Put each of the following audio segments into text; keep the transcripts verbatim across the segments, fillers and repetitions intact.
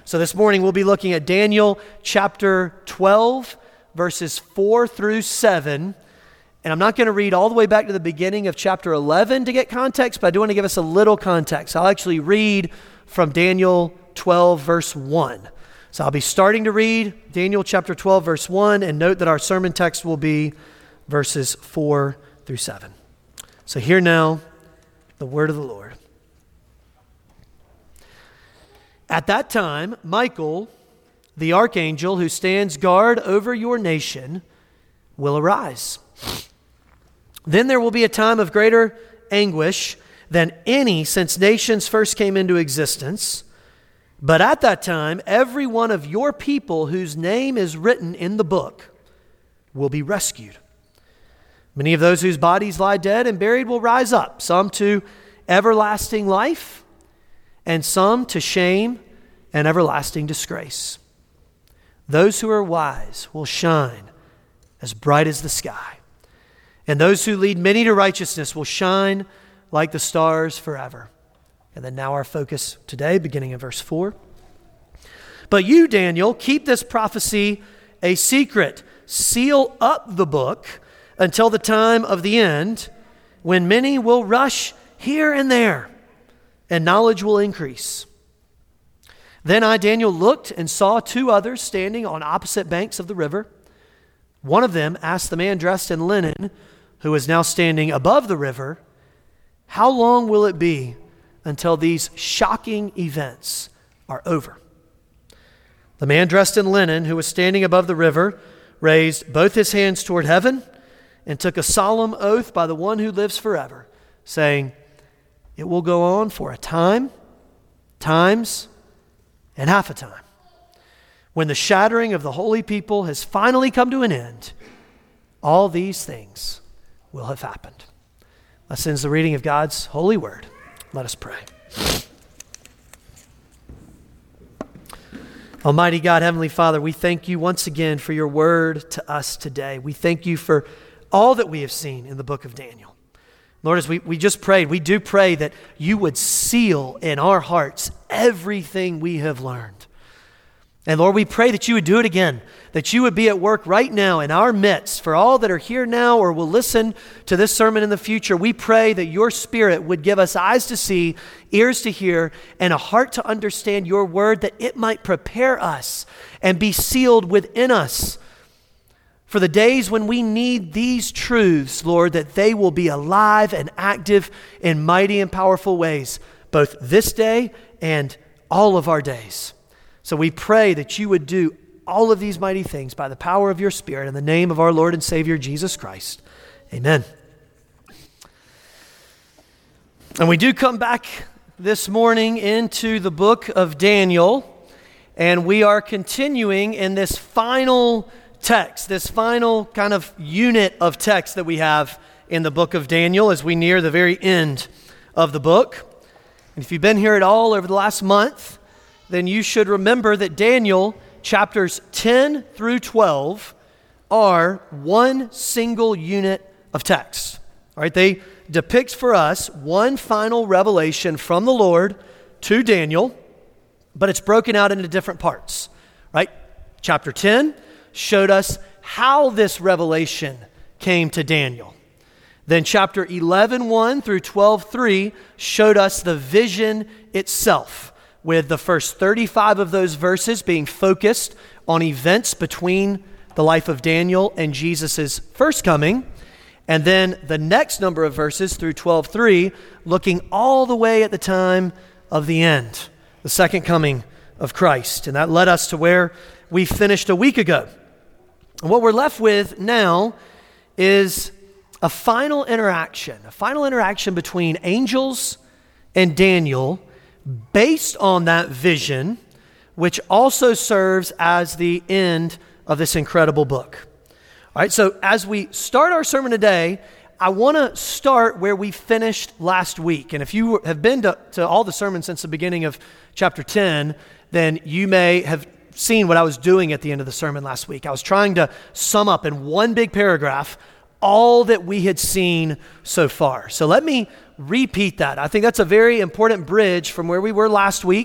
So this morning we'll be looking at Daniel chapter twelve, verses four through seven. And I'm not going to read all the way back to the beginning of chapter eleven to get context, but I do want to give us a little context. I'll actually read from Daniel twelve, verse one. So I'll be starting to read Daniel chapter twelve, verse one, and note that our sermon text will be verses four through seven. So hear now the word of the Lord. At that time, Michael, the archangel who stands guard over your nation, will arise. Then there will be a time of greater anguish than any since nations first came into existence. But at that time, every one of your people whose name is written in the book will be rescued. Many of those whose bodies lie dead and buried will rise up, some to everlasting life, and some to shame and everlasting disgrace. Those who are wise will shine as bright as the sky, and those who lead many to righteousness will shine like the stars forever. And then now our focus today, beginning in verse four. But you, Daniel, keep this prophecy a secret. Seal up the book until the time of the end, when many will rush here and there, and knowledge will increase. Then I, Daniel, looked and saw two others standing on opposite banks of the river. One of them asked the man dressed in linen, who is now standing above the river, "How long will it be until these shocking events are over?" The man dressed in linen, who was standing above the river, raised both his hands toward heaven and took a solemn oath by the one who lives forever, saying, "It will go on for a time, times, and half a time. When the shattering of the holy people has finally come to an end, all these things will have happened." Thus ends the reading of God's holy word. Let us pray. Almighty God, Heavenly Father, we thank you once again for your word to us today. We thank you for all that we have seen in the book of Daniel. Lord, as we, we just prayed, we do pray that you would seal in our hearts everything we have learned. And Lord, we pray that you would do it again, that you would be at work right now in our midst. For all that are here now or will listen to this sermon in the future, we pray that your Spirit would give us eyes to see, ears to hear, and a heart to understand your word, that it might prepare us and be sealed within us for the days when we need these truths, Lord, that they will be alive and active in mighty and powerful ways, both this day and all of our days. So we pray that you would do all of these mighty things by the power of your Spirit in the name of our Lord and Savior, Jesus Christ. Amen. And we do come back this morning into the book of Daniel, and we are continuing in this final text, this final kind of unit of text that we have in the book of Daniel as we near the very end of the book. And if you've been here at all over the last month, then you should remember that Daniel chapters ten through twelve are one single unit of text. All right, they depict for us one final revelation from the Lord to Daniel, but it's broken out into different parts. Right? Chapter ten showed us how this revelation came to Daniel. Then chapter eleven one through twelve three showed us the vision itself, with the first thirty-five of those verses being focused on events between the life of Daniel and Jesus' first coming, and then the next number of verses through twelve three looking all the way at the time of the end, the second coming of Christ. And that led us to where we finished a week ago. And what we're left with now is a final interaction, a final interaction between angels and Daniel based on that vision, which also serves as the end of this incredible book. All right, so as we start our sermon today, I want to start where we finished last week. And if you have been to, to all the sermons since the beginning of chapter ten, then you may have seen what I was doing at the end of the sermon last week. I was trying to sum up in one big paragraph all that we had seen so far. So let me repeat that. I think that's a very important bridge from where we were last week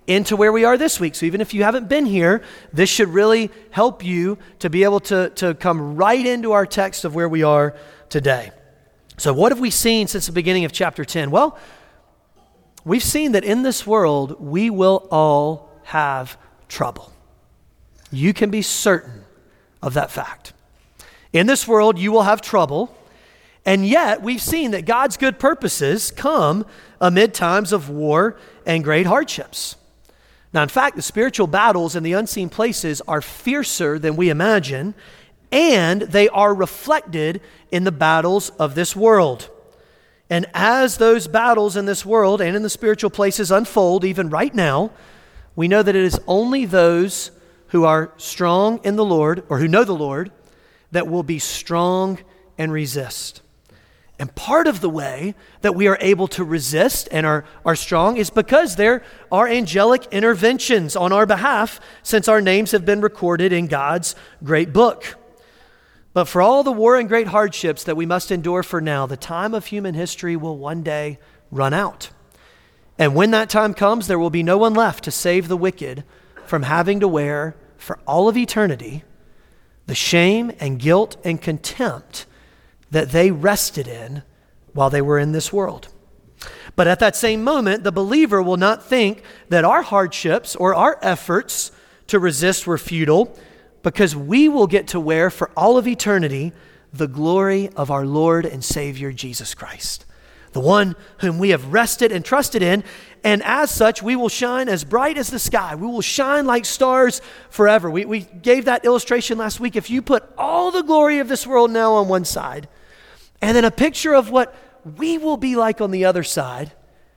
into where we are this week. So even if you haven't been here, this should really help you to be able to, to come right into our text of where we are today. So what have we seen since the beginning of chapter ten? Well, we've seen that in this world, we will all have trouble. You can be certain of that fact. In this world, you will have trouble, and yet we've seen that God's good purposes come amid times of war and great hardships. Now, in fact, the spiritual battles in the unseen places are fiercer than we imagine, and they are reflected in the battles of this world. And as those battles in this world and in the spiritual places unfold, even right now, we know that it is only those who are strong in the Lord, or who know the Lord, that will be strong and resist. And part of the way that we are able to resist and are, are strong is because there are angelic interventions on our behalf, since our names have been recorded in God's great book. But for all the war and great hardships that we must endure for now, the time of human history will one day run out. And when that time comes, there will be no one left to save the wicked from having to wear for all of eternity the shame and guilt and contempt that they rested in while they were in this world. But at that same moment, the believer will not think that our hardships or our efforts to resist were futile, because we will get to wear for all of eternity the glory of our Lord and Savior Jesus Christ, the one whom we have rested and trusted in, and as such, we will shine as bright as the sky. We will shine like stars forever. We, we gave that illustration last week. If you put all the glory of this world now on one side, and then a picture of what we will be like on the other side,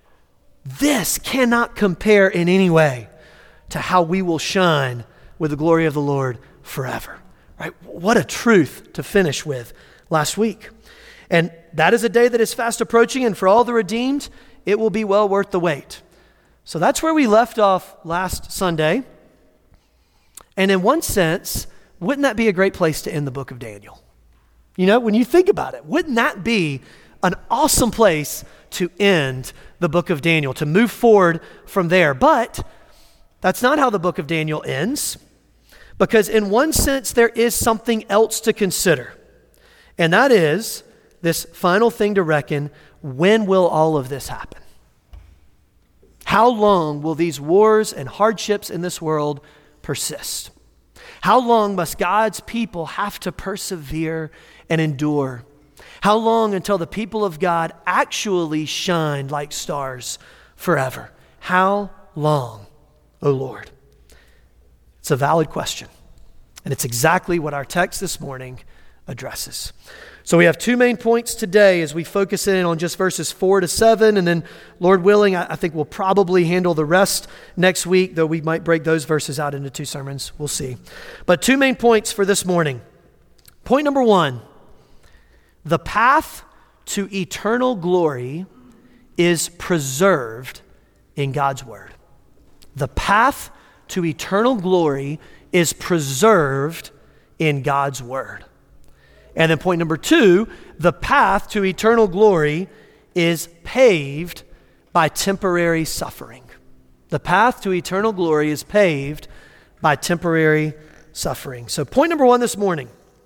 this cannot compare in any way to how we will shine with the glory of the Lord forever. Right? What a truth to finish with last week. And that is a day that is fast approaching, and for all the redeemed, it will be well worth the wait. So that's where we left off last Sunday. And in one sense, wouldn't that be a great place to end the book of Daniel? You know, when you think about it, wouldn't that be an awesome place to end the book of Daniel, to move forward from there? But that's not how the book of Daniel ends, because in one sense, there is something else to consider. And that is this final thing to reckon: when will all of this happen? How long will these wars and hardships in this world persist? How long must God's people have to persevere and endure? How long until the people of God actually shine like stars forever? How long, O Lord? It's a valid question, and it's exactly what our text this morning addresses. So we have two main points today as we focus in on just verses four to seven, and then, Lord willing, I, I think we'll probably handle the rest next week, though we might break those verses out into two sermons. We'll see. But two main points for this morning. Point number one, the path to eternal glory is preserved in God's word. The path to eternal glory is preserved in God's word. And then point number two, the path to eternal glory is paved by temporary suffering. The path to eternal glory is paved by temporary suffering. So point number one this morning,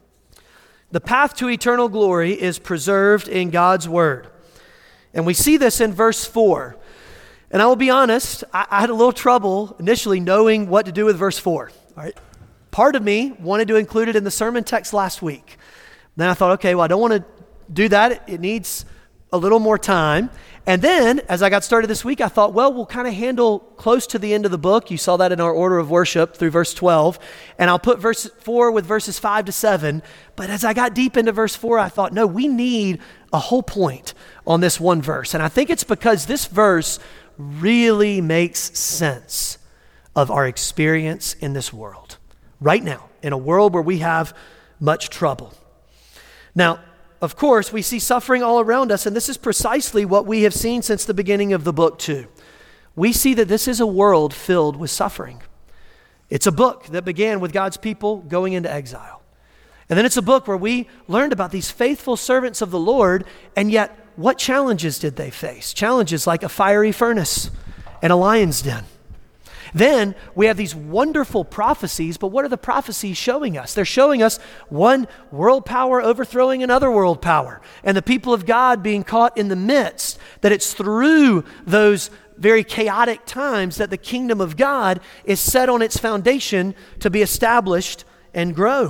the path to eternal glory is preserved in God's word. And we see this in verse four. And I will be honest, I, I had a little trouble initially knowing what to do with verse four. All right? Part of me wanted to include it in the sermon text last week. Then I thought, okay, well, I don't want to do that. It, it needs a little more time. And then, as I got started this week, I thought, well, we'll kind of handle close to the end of the book. You saw that in our order of worship through verse twelve. And I'll put verse four with verses five to seven. But as I got deep into verse four, I thought, no, we need a whole point on this one verse. And I think it's because this verse really makes sense of our experience in this world right now, in a world where we have much trouble. Now, of course, we see suffering all around us, and this is precisely what we have seen since the beginning of the book too. We see that this is a world filled with suffering. It's a book that began with God's people going into exile. And then it's a book where we learned about these faithful servants of the Lord, and yet what challenges did they face? Challenges like a fiery furnace and a lion's den. Then we have these wonderful prophecies, but what are the prophecies showing us? They're showing us one world power overthrowing another world power, and the people of God being caught in the midst, that it's through those very chaotic times that the kingdom of God is set on its foundation to be established and grow.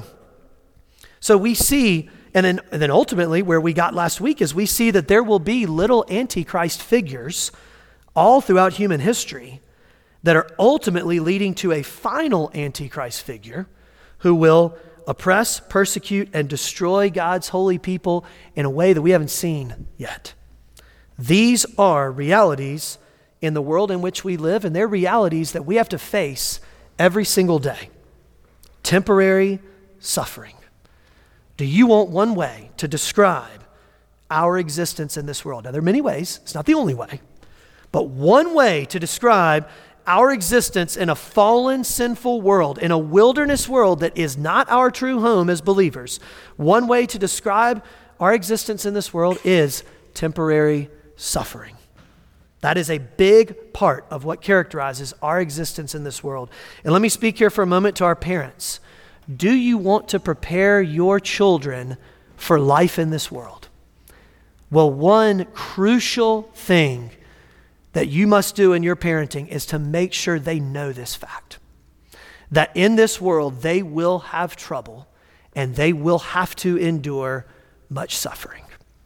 So we see, and then, and then ultimately where we got last week is we see that there will be little antichrist figures all throughout human history that are ultimately leading to a final antichrist figure who will oppress, persecute, and destroy God's holy people in a way that we haven't seen yet. These are realities in the world in which we live, and they're realities that we have to face every single day. Temporary suffering. Do you want one way to describe our existence in this world? Now, there are many ways. It's not the only way. But one way to describe our existence in a fallen, sinful world, in a wilderness world that is not our true home as believers, one way to describe our existence in this world is temporary suffering. That is a big part of what characterizes our existence in this world. And let me speak here for a moment to our parents. Do you want to prepare your children for life in this world? Well, one crucial thing that you must do in your parenting is to make sure they know this fact, that in this world they will have trouble and they will have to endure much suffering.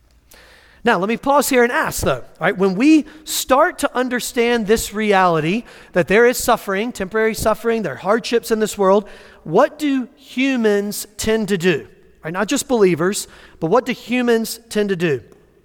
Now, let me pause here and ask, though, all right, when we start to understand this reality, that there is suffering, temporary suffering, there are hardships in this world, what do humans tend to do? All right, not just believers, but what do humans tend to do?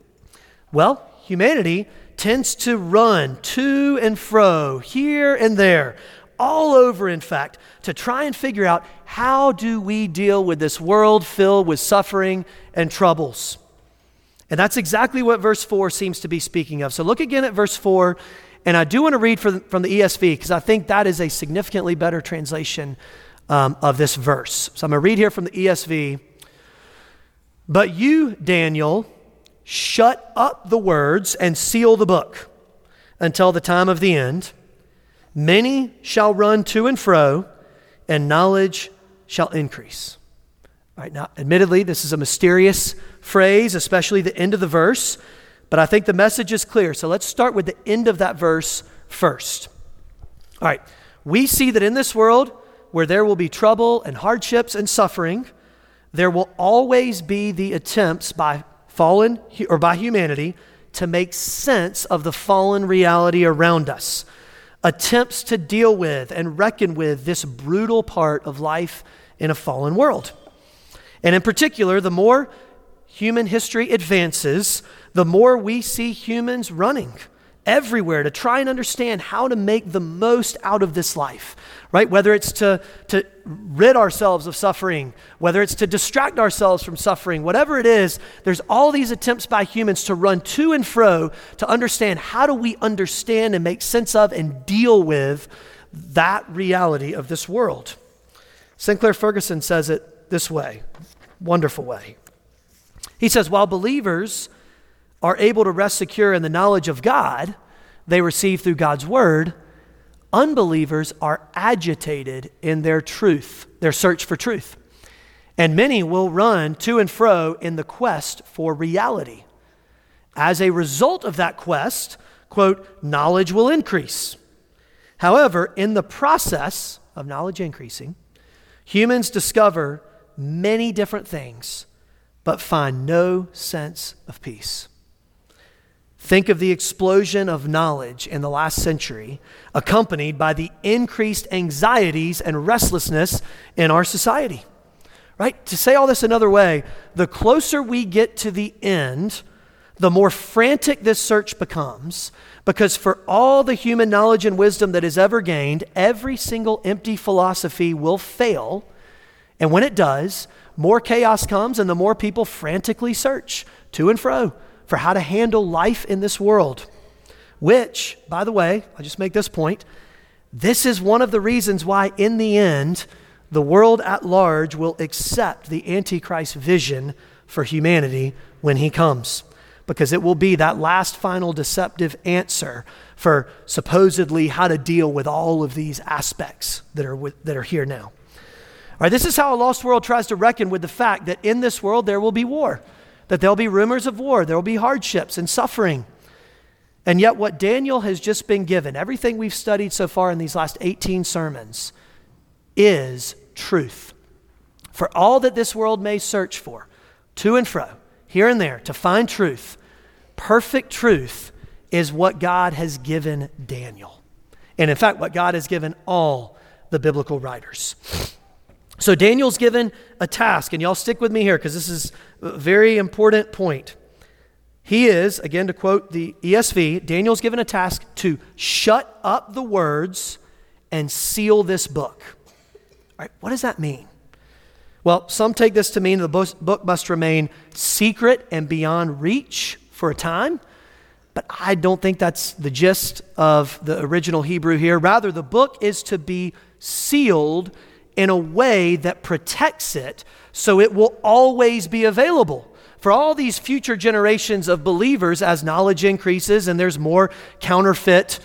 Well, humanity tends to run to and fro, here and there, all over, in fact, to try and figure out how do we deal with this world filled with suffering and troubles. And that's exactly what verse four seems to be speaking of. So look again at verse four, and I do want to read from, from the E S V because I think that is a significantly better translation um, of this verse. So I'm going to read here from the E S V. But you, Daniel, shut up the words and seal the book until the time of the end. Many shall run to and fro, and knowledge shall increase. All right, now, admittedly, this is a mysterious phrase, especially the end of the verse, but I think the message is clear. So let's start with the end of that verse first. All right, we see that in this world where there will be trouble and hardships and suffering, there will always be the attempts by fallen or by humanity to make sense of the fallen reality around us. Attempts to deal with and reckon with this brutal part of life in a fallen world. And in particular, the more human history advances, the more we see humans running everywhere to try and understand how to make the most out of this life, right? Whether it's to, to rid ourselves of suffering, whether it's to distract ourselves from suffering, whatever it is, there's all these attempts by humans to run to and fro to understand how do we understand and make sense of and deal with that reality of this world. Sinclair Ferguson says it this way, wonderful way. He says, while believers are able to rest secure in the knowledge of God they receive through God's word, unbelievers are agitated in their truth, their search for truth. And many will run to and fro in the quest for reality. As a result of that quest, quote, knowledge will increase. However, in the process of knowledge increasing, humans discover many different things, but find no sense of peace. Think of the explosion of knowledge in the last century, accompanied by the increased anxieties and restlessness in our society. Right? To say all this another way, the closer we get to the end, the more frantic this search becomes, because for all the human knowledge and wisdom that is ever gained, every single empty philosophy will fail. And when it does, more chaos comes and the more people frantically search to and fro for how to handle life in this world. Which, by the way, I'll just make this point, this is one of the reasons why in the end, the world at large will accept the Antichrist vision for humanity when he comes. because it will be that last final deceptive answer for supposedly how to deal with all of these aspects that are with, that are here now. All right, this is how a lost world tries to reckon with the fact that in this world there will be war, that there'll be rumors of war, there will be hardships and suffering. And yet what Daniel has just been given, everything we've studied so far in these last eighteen sermons, is truth. For all that this world may search for, to and fro, here and there, to find truth, perfect truth is what God has given Daniel. And in fact, what God has given all the biblical writers. So Daniel's given a task, and y'all stick with me here because this is a very important point. He is, again to quote the E S V, Daniel's given a task to shut up the words and seal this book. All right, what does that mean? Well, some take this to mean the book must remain secret and beyond reach for a time, but I don't think that's the gist of the original Hebrew here. Rather, the book is to be sealed in a way that protects it so it will always be available for all these future generations of believers as knowledge increases and there's more counterfeit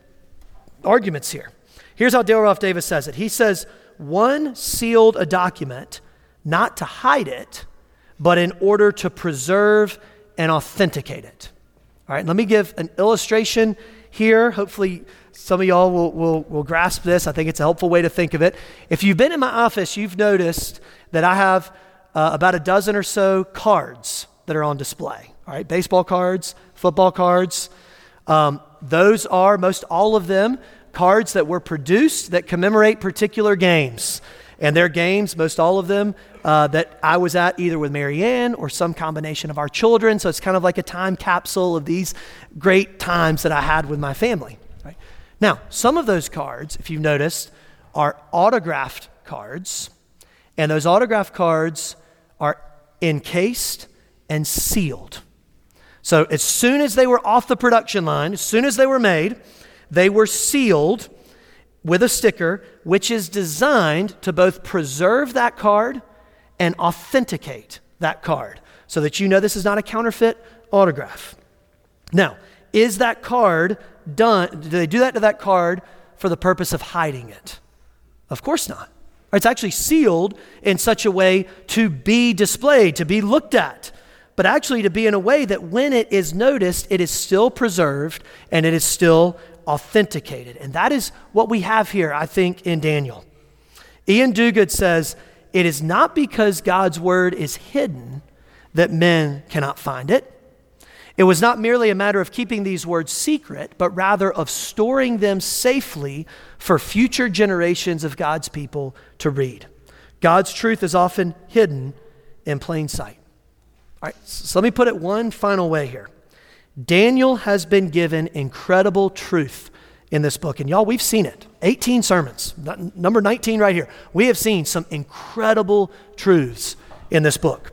arguments here. Here's how Dale Ralph Davis says it. He says, one sealed a document not to hide it, but in order to preserve and authenticate it. All right, let me give an illustration here. Hopefully some of y'all will, will, will grasp this. I think it's a helpful way to think of it. If you've been in my office, you've noticed that I have uh, about a dozen or so cards that are on display. All right, baseball cards, football cards. Um, those are, most all of them, cards that were produced that commemorate particular games. And they're games, most all of them, uh, that I was at either with Marianne or some combination of our children. So it's kind of like a time capsule of these great times that I had with my family. Right? Now, some of those cards, if you've noticed, are autographed cards. And those autographed cards are encased and sealed. So as soon as they were off the production line, as soon as they were made, they were sealed with a sticker, which is designed to both preserve that card and authenticate that card so that you know this is not a counterfeit autograph. Now, is that card done, do they do that to that card for the purpose of hiding it? Of course not. It's actually sealed in such a way to be displayed, to be looked at, but actually to be in a way that when it is noticed, it is still preserved and it is still authenticated. And that is what we have here, I think, in Daniel. Ian Duguid says, it is not because God's word is hidden that men cannot find it. It was not merely a matter of keeping these words secret, but rather of storing them safely for future generations of God's people to read. God's truth is often hidden in plain sight. All right, so let me put it one final way here. Daniel has been given incredible truth in this book. And y'all, we've seen it. eighteen sermons, number nineteen right here. We have seen some incredible truths in this book.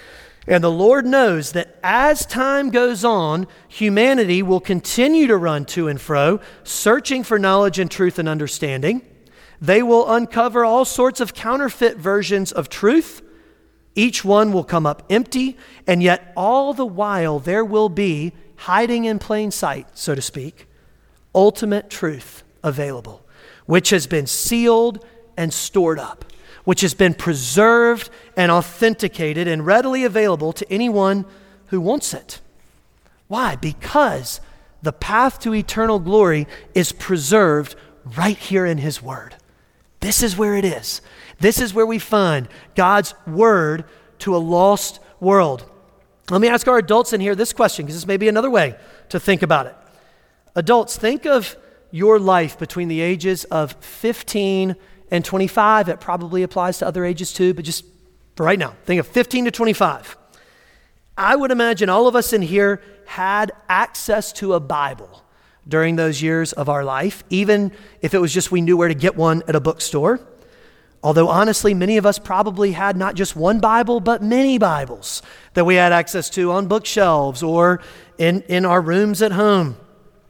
And the Lord knows that as time goes on, humanity will continue to run to and fro, searching for knowledge and truth and understanding. They will uncover all sorts of counterfeit versions of truth. Each one will come up empty, and yet all the while there will be, hiding in plain sight, so to speak, ultimate truth available, which has been sealed and stored up, which has been preserved and authenticated and readily available to anyone who wants it. Why? Because the path to eternal glory is preserved right here in His Word. This is where it is. This is where we find God's Word to a lost world. Let me ask our adults in here this question, because this may be another way to think about it. Adults, think of your life between the ages of fifteen and twenty-five. It probably applies to other ages too, but just for right now, think of fifteen to twenty-five. I would imagine all of us in here had access to a Bible during those years of our life, even if it was just we knew where to get one at a bookstore. Although honestly, many of us probably had not just one Bible, but many Bibles that we had access to on bookshelves or in, in our rooms at home.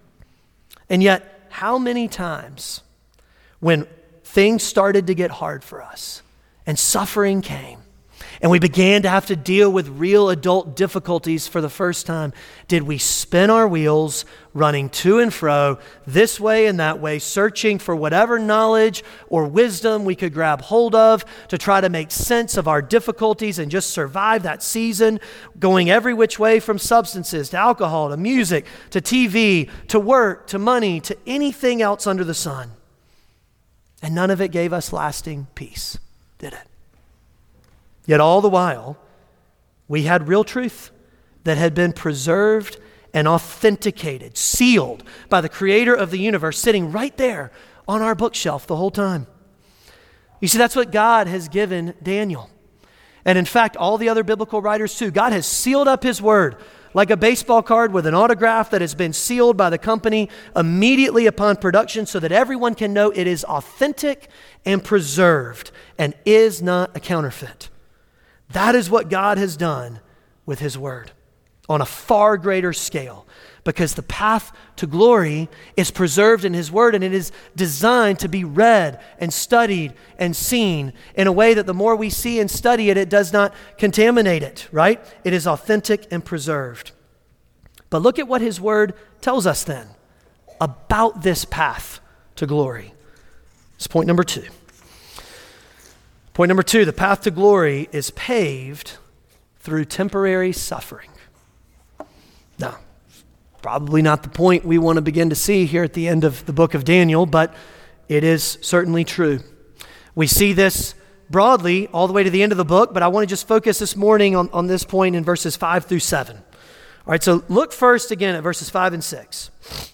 And yet, how many times when things started to get hard for us and suffering came and we began to have to deal with real adult difficulties for the first time, did we spin our wheels, running to and fro, this way and that way, searching for whatever knowledge or wisdom we could grab hold of to try to make sense of our difficulties and just survive that season, going every which way from substances to alcohol to music to T V to work to money to anything else under the sun. And none of it gave us lasting peace, did it? Yet all the while, we had real truth that had been preserved and authenticated, sealed by the creator of the universe, sitting right there on our bookshelf the whole time. You see, that's what God has given Daniel. And in fact, all the other biblical writers too. God has sealed up his word like a baseball card with an autograph that has been sealed by the company immediately upon production so that everyone can know it is authentic and preserved and is not a counterfeit. That is what God has done with his word on a far greater scale, because the path to glory is preserved in his word, and it is designed to be read and studied and seen in a way that the more we see and study it, it does not contaminate it, right? It is authentic and preserved. But look at what his word tells us then about this path to glory. It's point number two. Point number two, the path to glory is paved through temporary suffering. Now, probably not the point we want to begin to see here at the end of the book of Daniel, but it is certainly true. We see this broadly all the way to the end of the book, but I want to just focus this morning on, on this point in verses five through seven. All right, so look first again at verses five and six.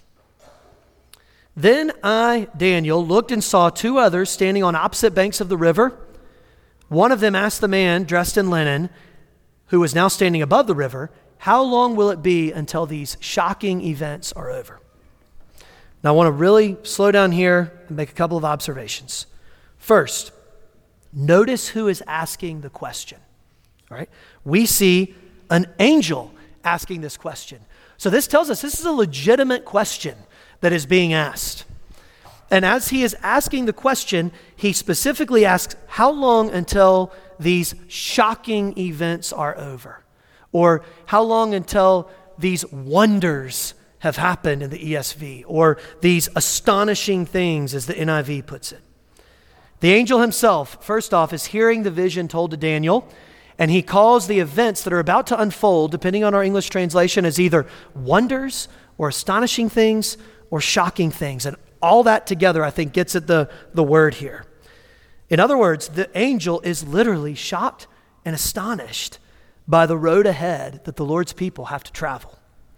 Then I, Daniel, looked and saw two others standing on opposite banks of the river. One of them asked the man dressed in linen, who was now standing above the river, how long will it be until these shocking events are over? Now, I want to really slow down here and make a couple of observations. First, notice who is asking the question. All right? We see an angel asking this question. So this tells us this is a legitimate question that is being asked. And as he is asking the question, he specifically asks, how long until these shocking events are over? Or how long until these wonders have happened in the E S V? Or these astonishing things, as the N I V puts it. The angel himself, first off, is hearing the vision told to Daniel, and he calls the events that are about to unfold, depending on our English translation, as either wonders or astonishing things or shocking things. And all that together, I think, gets at the, the word here. In other words, the angel is literally shocked and astonished by the road ahead that the Lord's people have to travel.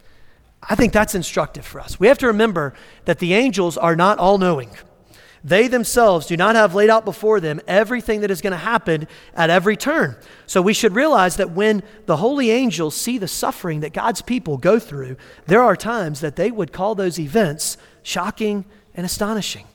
I think that's instructive for us. We have to remember that the angels are not all-knowing. They themselves do not have laid out before them everything that is going to happen at every turn. So we should realize that when the holy angels see the suffering that God's people go through, there are times that they would call those events shocking and astonishing.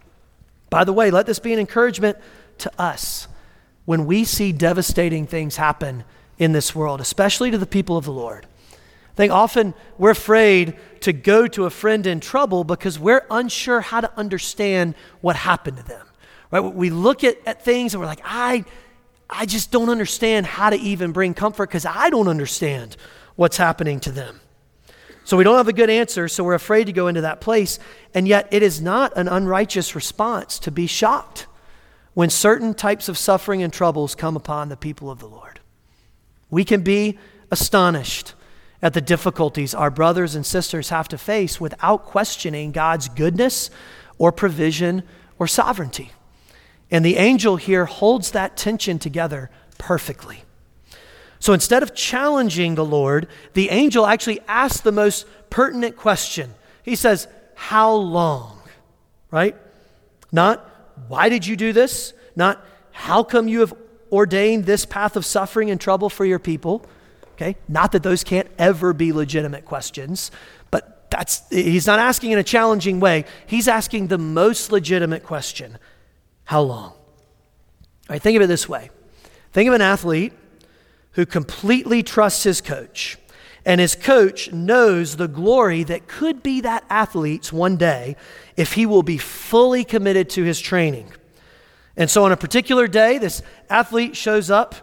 By the way, let this be an encouragement to us when we see devastating things happen in this world, especially to the people of the Lord. I think often we're afraid to go to a friend in trouble because we're unsure how to understand what happened to them. Right? We look at, at things and we're like, I, I just don't understand how to even bring comfort because I don't understand what's happening to them. So we don't have a good answer, so we're afraid to go into that place. And yet it is not an unrighteous response to be shocked when certain types of suffering and troubles come upon the people of the Lord. We can be astonished at the difficulties our brothers and sisters have to face without questioning God's goodness or provision or sovereignty. And the angel here holds that tension together perfectly. So instead of challenging the Lord, the angel actually asks the most pertinent question. He says, how long? Right? Not, why did you do this? Not, how come you have ordained this path of suffering and trouble for your people? Okay? Not that those can't ever be legitimate questions, but that's he's not asking in a challenging way. He's asking the most legitimate question. How long? All right, think of it this way. Think of an athlete who completely trusts his coach, and his coach knows the glory that could be that athlete's one day if he will be fully committed to his training. And so on a particular day, this athlete shows up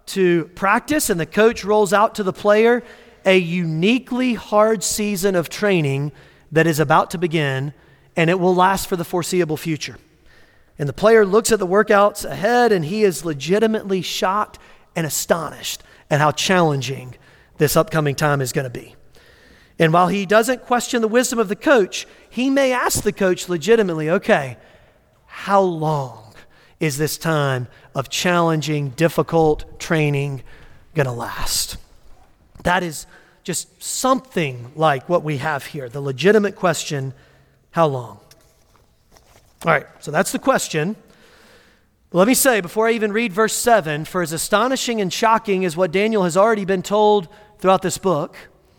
to practice and the coach rolls out to the player a uniquely hard season of training that is about to begin, and it will last for the foreseeable future. And the player looks at the workouts ahead, and he is legitimately shocked and astonished at how challenging this upcoming time is going to be. And while he doesn't question the wisdom of the coach, he may ask the coach legitimately, okay, how long is this time of challenging, difficult training going to last? That is just something like what we have here, the legitimate question, how long? All right, so that's the question. Let me say, before I even read verse seven, for as astonishing and shocking as what Daniel has already been told throughout this book,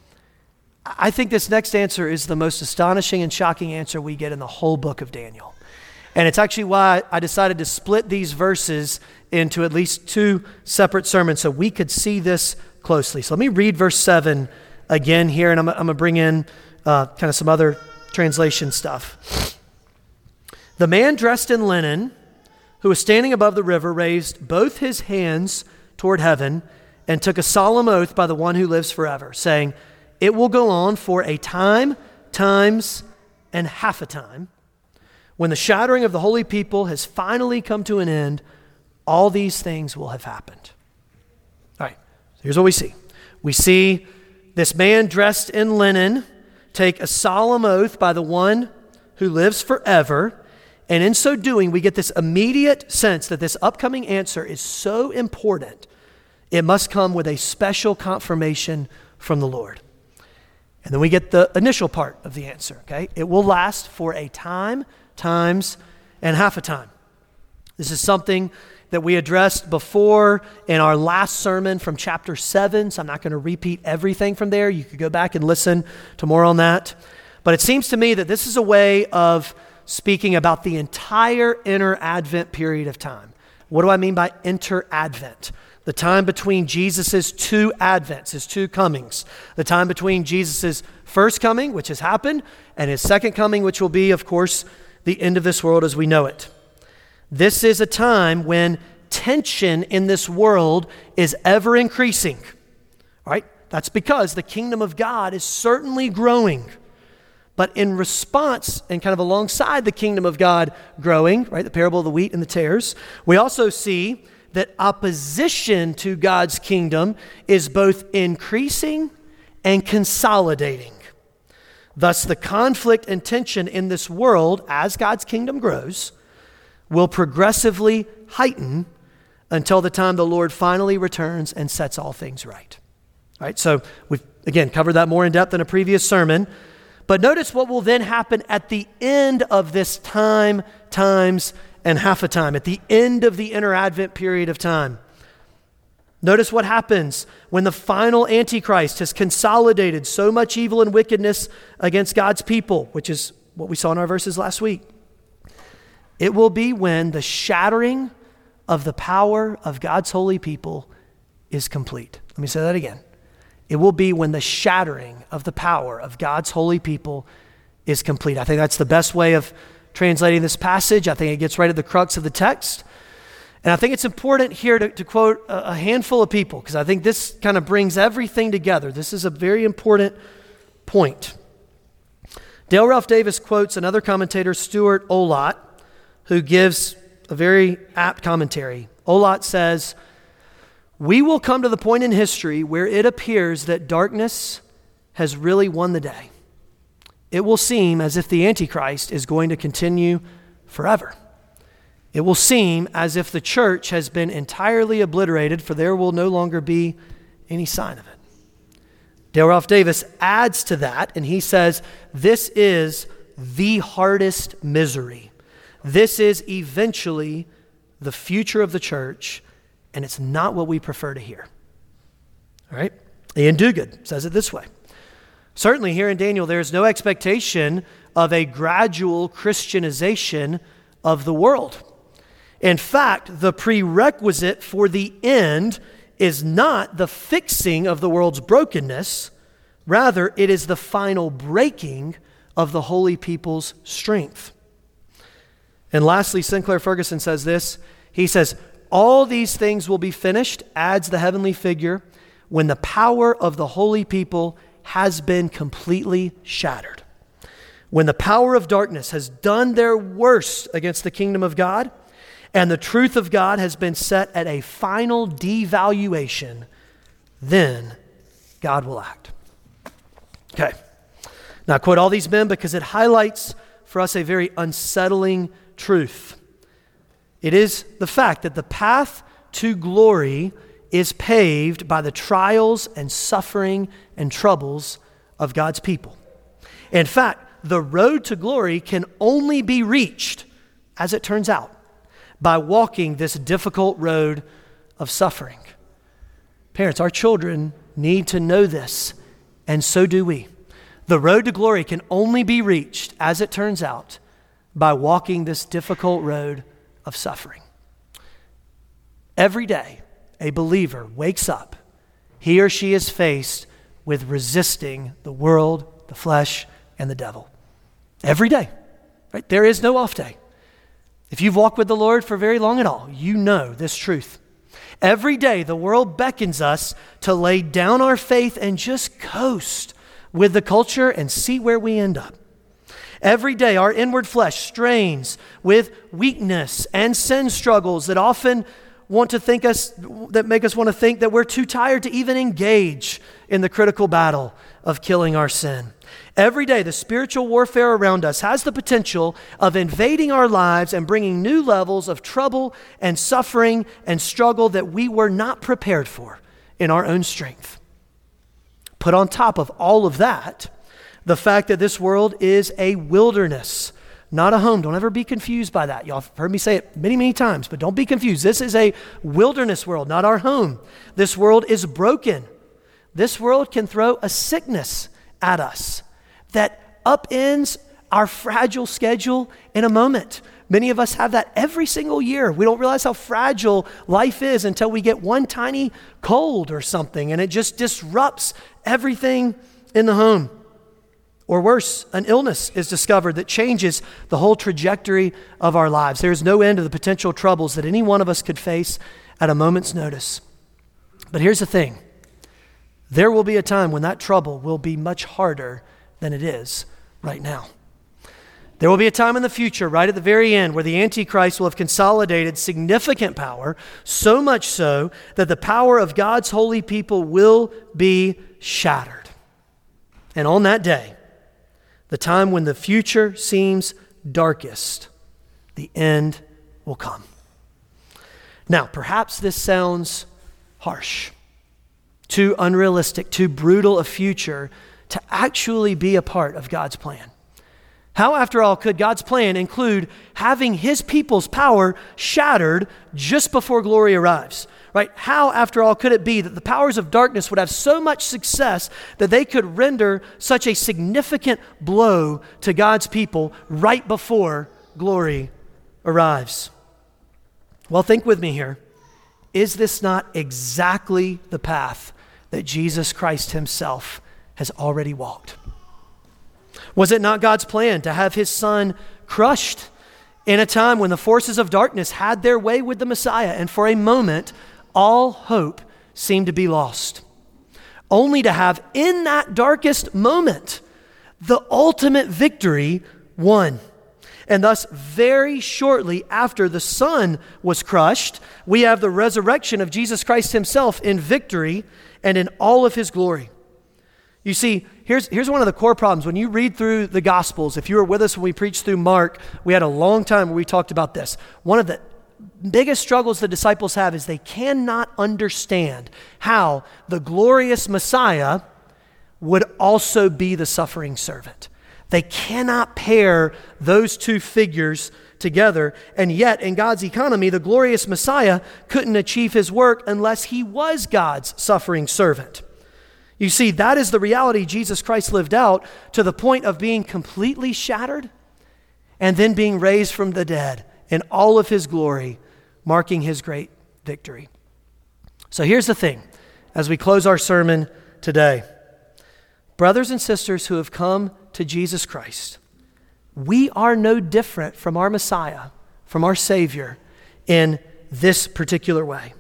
I think this next answer is the most astonishing and shocking answer we get in the whole book of Daniel. And it's actually why I decided to split these verses into at least two separate sermons so we could see this closely. So let me read verse seven again here, and I'm, I'm going to bring in uh, kind of some other translation stuff. The man dressed in linen who was standing above the river raised both his hands toward heaven and took a solemn oath by the one who lives forever, saying, it will go on for a time, times, and half a time. When the shattering of the holy people has finally come to an end, all these things will have happened. All right, so here's what we see. We see this man dressed in linen take a solemn oath by the one who lives forever, and in so doing, we get this immediate sense that this upcoming answer is so important, it must come with a special confirmation from the Lord. And then we get the initial part of the answer, okay? It will last for a time, times, and half a time. This is something that we addressed before in our last sermon from chapter seven, so I'm not going to repeat everything from there. You could go back and listen to more on that. But it seems to me that this is a way of speaking about the entire inter-Advent period of time. What do I mean by inter-Advent? The time between Jesus' two advents, his two comings. The time between Jesus' first coming, which has happened, and his second coming, which will be, of course, the end of this world as we know it. This is a time when tension in this world is ever increasing. All right? That's because the kingdom of God is certainly growing. But in response and kind of alongside the kingdom of God growing, right, the parable of the wheat and the tares, we also see that opposition to God's kingdom is both increasing and consolidating. Thus, the conflict and tension in this world, as God's kingdom grows, will progressively heighten until the time the Lord finally returns and sets all things right. All right, so we've, again, covered that more in depth in a previous sermon. But notice what will then happen at the end of this time, times, and half a time, at the end of the inter-Advent period of time. Notice what happens when the final Antichrist has consolidated so much evil and wickedness against God's people, which is what we saw in our verses last week. It will be when the shattering of the power of God's holy people is complete. Let me say that again. It will be when the shattering of the power of God's holy people is complete. I think that's the best way of translating this passage. I think it gets right at the crux of the text. And I think it's important here to, to quote a, a handful of people, because I think this kind of brings everything together. This is a very important point. Dale Ralph Davis quotes another commentator, Stuart Olott, who gives a very apt commentary. Olott says, "We will come to the point in history where it appears that darkness has really won the day. It will seem as if the Antichrist is going to continue forever. It will seem as if the church has been entirely obliterated, for there will no longer be any sign of it." Dale Ralph Davis adds to that, and he says, this is the hardest misery. This is eventually the future of the church, and it's not what we prefer to hear. All right? Ian Duguid says it this way. Certainly here in Daniel, there is no expectation of a gradual Christianization of the world. In fact, the prerequisite for the end is not the fixing of the world's brokenness. Rather, it is the final breaking of the holy people's strength. And lastly, Sinclair Ferguson says this. He says, all these things will be finished, adds the heavenly figure, when the power of the holy people has been completely shattered. When the power of darkness has done their worst against the kingdom of God, and the truth of God has been set at a final devaluation, then God will act. Okay. Now I quote all these men because it highlights for us a very unsettling truth. It is the fact that the path to glory is paved by the trials and suffering and troubles of God's people. In fact, the road to glory can only be reached, as it turns out, by walking this difficult road of suffering. Parents, our children need to know this, and so do we. The road to glory can only be reached, as it turns out, by walking this difficult road of suffering. Every day, a believer wakes up, he or she is faced with resisting the world, the flesh, and the devil. Every day, right? There is no off day. If you've walked with the Lord for very long at all, you know this truth. Every day, the world beckons us to lay down our faith and just coast with the culture and see where we end up. Every day, our inward flesh strains with weakness and sin struggles that often want to think us, that make us want to think that we're too tired to even engage in the critical battle of killing our sin. Every day, the spiritual warfare around us has the potential of invading our lives and bringing new levels of trouble and suffering and struggle that we were not prepared for in our own strength. Put on top of all of that, the fact that this world is a wilderness, not a home. Don't ever be confused by that. Y'all have heard me say it many, many times, but don't be confused. This is a wilderness world, not our home. This world is broken. This world can throw a sickness at us that upends our fragile schedule in a moment. Many of us have that every single year. We don't realize how fragile life is until we get one tiny cold or something, and it just disrupts everything in the home. Or worse, an illness is discovered that changes the whole trajectory of our lives. There is no end to the potential troubles that any one of us could face at a moment's notice. But here's the thing. There will be a time when that trouble will be much harder than it is right now. There will be a time in the future, right at the very end, where the Antichrist will have consolidated significant power, so much so that the power of God's holy people will be shattered. And on that day, the time when the future seems darkest, the end will come. Now, perhaps this sounds harsh, too unrealistic, too brutal a future to actually be a part of God's plan. How, after all, could God's plan include having his people's power shattered just before glory arrives? Right? How, after all, could it be that the powers of darkness would have so much success that they could render such a significant blow to God's people right before glory arrives? Well, think with me here. Is this not exactly the path that Jesus Christ himself has already walked? Was it not God's plan to have his son crushed in a time when the forces of darkness had their way with the Messiah, and for a moment, all hope seemed to be lost, only to have in that darkest moment the ultimate victory won? And thus, very shortly after the Son was crushed, we have the resurrection of Jesus Christ himself in victory and in all of his glory. You see, here's, here's one of the core problems. When you read through the Gospels, if you were with us when we preached through Mark, we had a long time where we talked about this. One of the biggest struggles the disciples have is they cannot understand how the glorious Messiah would also be the suffering servant. They cannot pair those two figures together, and yet in God's economy, the glorious Messiah couldn't achieve his work unless he was God's suffering servant. You see, that is the reality Jesus Christ lived out to the point of being completely shattered and then being raised from the dead in all of his glory, marking his great victory. So here's the thing, as we close our sermon today. Brothers and sisters who have come to Jesus Christ, we are no different from our Messiah, from our Savior, in this particular way.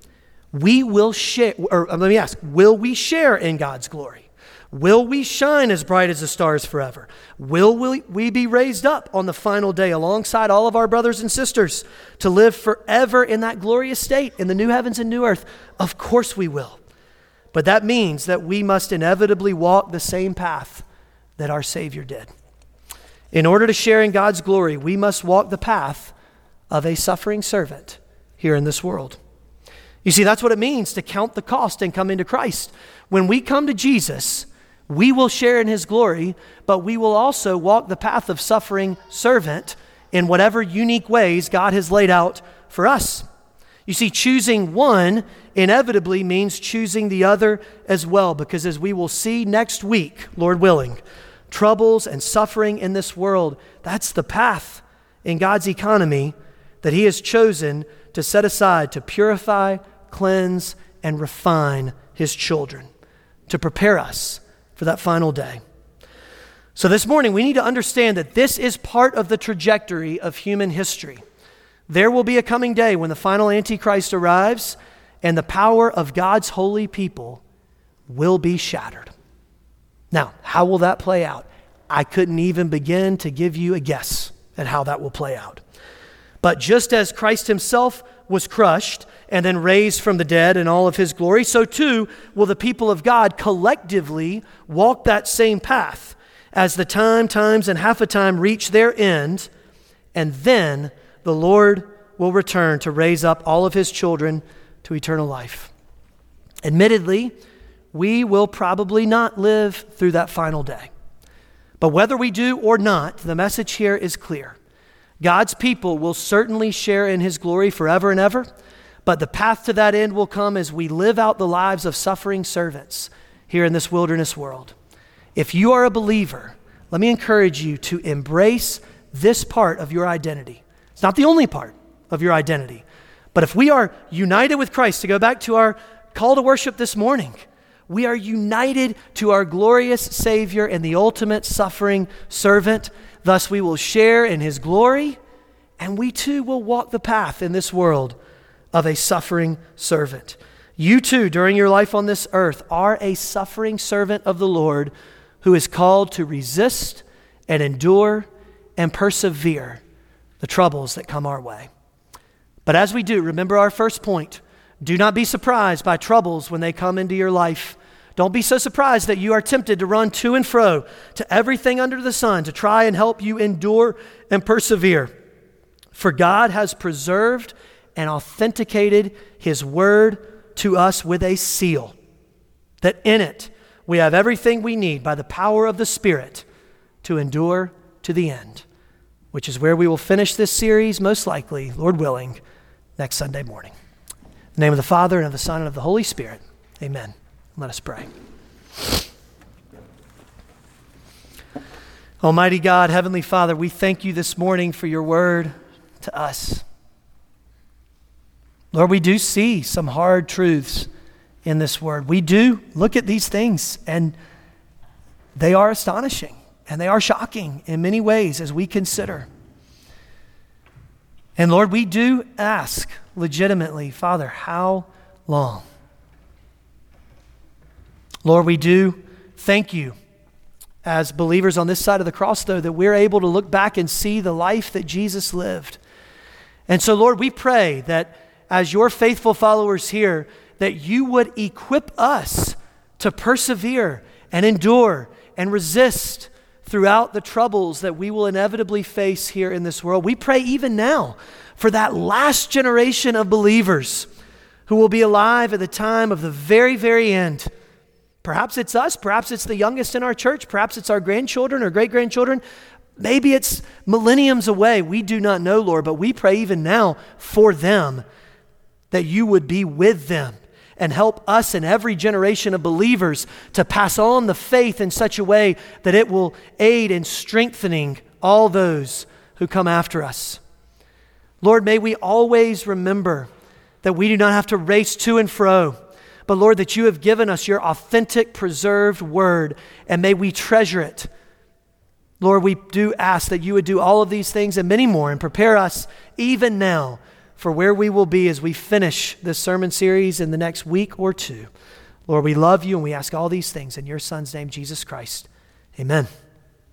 We will share, or let me ask, will we share in God's glory? Will we shine as bright as the stars forever? Will we be raised up on the final day alongside all of our brothers and sisters to live forever in that glorious state in the new heavens and new earth? Of course we will. But that means that we must inevitably walk the same path that our Savior did. In order to share in God's glory, we must walk the path of a suffering servant here in this world. You see, that's what it means to count the cost and come into Christ. When we come to Jesus, we will share in his glory, but we will also walk the path of suffering servant in whatever unique ways God has laid out for us. You see, choosing one inevitably means choosing the other as well, because as we will see next week, Lord willing, troubles and suffering in this world, that's the path in God's economy that he has chosen to set aside to purify, cleanse, and refine his children, to prepare us for that final day. So this morning, we need to understand that this is part of the trajectory of human history. There will be a coming day when the final Antichrist arrives and the power of God's holy people will be shattered. Now, how will that play out? I couldn't even begin to give you a guess at how that will play out. But just as Christ himself was crushed and then raised from the dead in all of his glory, so too will the people of God collectively walk that same path as the time, times, and half a time reach their end, and then the Lord will return to raise up all of his children to eternal life. Admittedly, we will probably not live through that final day. But whether we do or not, the message here is clear. God's people will certainly share in his glory forever and ever, but the path to that end will come as we live out the lives of suffering servants here in this wilderness world. If you are a believer, let me encourage you to embrace this part of your identity. It's not the only part of your identity, but if we are united with Christ, to go back to our call to worship this morning, we are united to our glorious Savior and the ultimate suffering servant. Thus we will share in his glory, and we too will walk the path in this world of a suffering servant. You too, during your life on this earth, are a suffering servant of the Lord who is called to resist and endure and persevere the troubles that come our way. But as we do, remember our first point. Do not be surprised by troubles when they come into your life. Don't be so surprised that you are tempted to run to and fro to everything under the sun to try and help you endure and persevere. For God has preserved and authenticated his word to us with a seal, that in it we have everything we need by the power of the Spirit to endure to the end, which is where we will finish this series, most likely, Lord willing, next Sunday morning. In the name of the Father, and of the Son, and of the Holy Spirit. Amen. Let us pray. Almighty God, Heavenly Father, we thank you this morning for your word to us. Lord, we do see some hard truths in this word. We do look at these things, and they are astonishing, and they are shocking in many ways as we consider. And Lord, we do ask legitimately, Father, how long? Lord, we do thank you as believers on this side of the cross, though, that we're able to look back and see the life that Jesus lived. And so, Lord, we pray that as your faithful followers here, that you would equip us to persevere and endure and resist throughout the troubles that we will inevitably face here in this world. We pray even now for that last generation of believers who will be alive at the time of the very, very end. Perhaps it's us, perhaps it's the youngest in our church, perhaps it's our grandchildren or great-grandchildren. Maybe it's millenniums away. We do not know, Lord, but we pray even now for them that you would be with them and help us and every generation of believers to pass on the faith in such a way that it will aid in strengthening all those who come after us. Lord, may we always remember that we do not have to race to and fro, but Lord, that you have given us your authentic, preserved word, and may we treasure it. Lord, we do ask that you would do all of these things and many more and prepare us even now for where we will be as we finish this sermon series in the next week or two. Lord, we love you and we ask all these things in your Son's name, Jesus Christ. Amen.